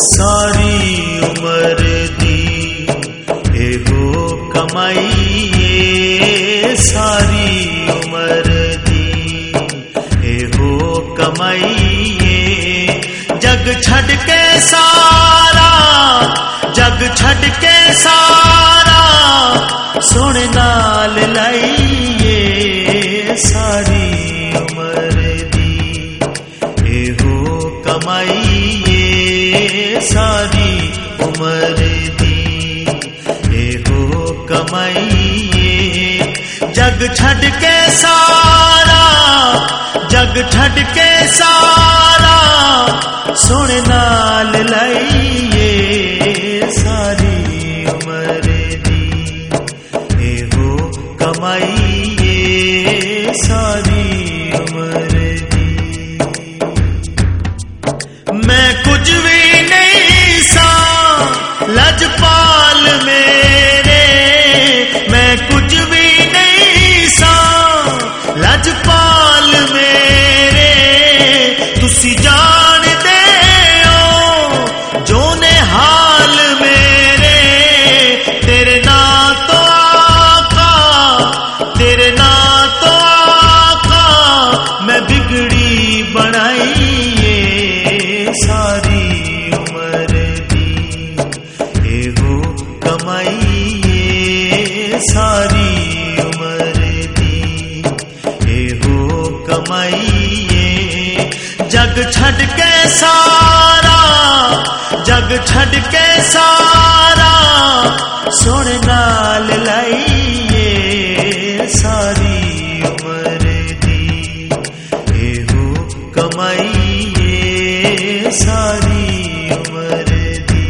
सारी उम्र दी एहो कमाईए, सारी उम्र दी एहो कमाईए। जग छड़ के सारा, जग छड़ के सारा सोने नाल लाईए, सारी उम्र दी एहो कमाईए, सारी उम्र दी एहो कमाईए। जग छड़ के सारा, जग छड़ के सारा सोने नाल लाईए, सारी उम्र दी एहो कमाईए, सारी उम्र दी। मैं कुछ भी नहीं सा लजपाल मेरे, मैं कुछ भी नहीं सा लजपाल मेरे। तुसी जान दे हो जो ने हाल मेरे, तेरे ना तो आका, तेरे ना तो आका मैं बिगड़ी बनाईए, सारी उम्र दी एहो कमाईए, सारी उम्र दी एहो कमाईए। जग छड़ के सारा, जग छड़ के सारा सोने नाल लाईए, सारी उम्र दी एहो कमाईए, सारी उम्र दी।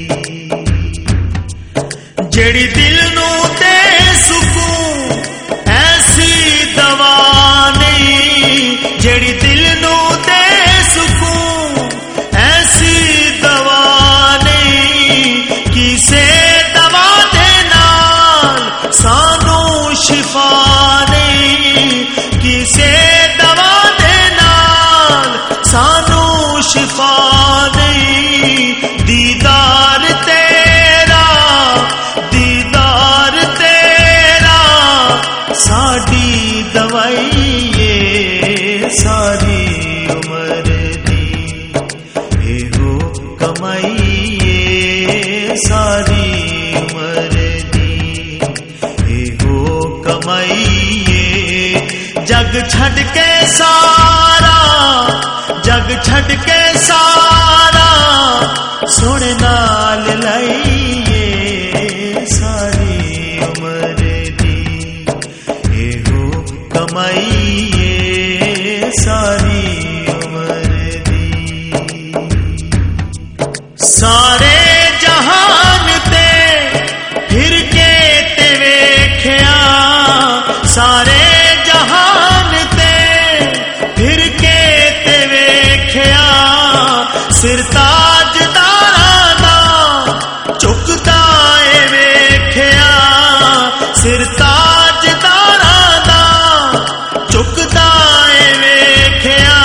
जेड़ी दिल नू दे सुकून ऐसी दवा नहीं, जेड़ी दिल नू दे सुकून ऐसी दवा नहीं। किसे दवा दे नाल सानू शिफा नहीं, किसे दवा दे नाल सानू शिफा नहीं। दीदार तेरा, दीदार तेरा साडी दवाईए, सारी उम्र दी एहो कमाईए, सारी उम्र दी एहो कमाईए। जग छड़ के सारा, जग छड़ के सारा सोने नाल लाईए, सारी उम्र दी एहो कमाईए, सारी उम्र दी। सारे जहान ते फिर के ते वेख्या, सारे जहान ते फिर के ते वेख्या। सिरताज दारा चुकदा ए वेख्या, सिरताज दारा चुकदा ए वेख्या।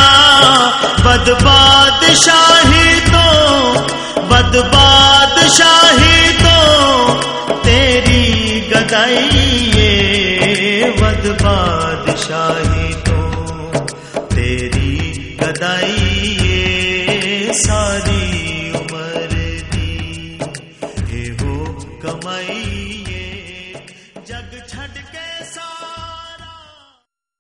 बदबादशाही तो, बदबादशाही तो तेरी गदाईए, बदबादशाही तो तेरी गदाईए, सारी उम्र दी एहो कमाईए।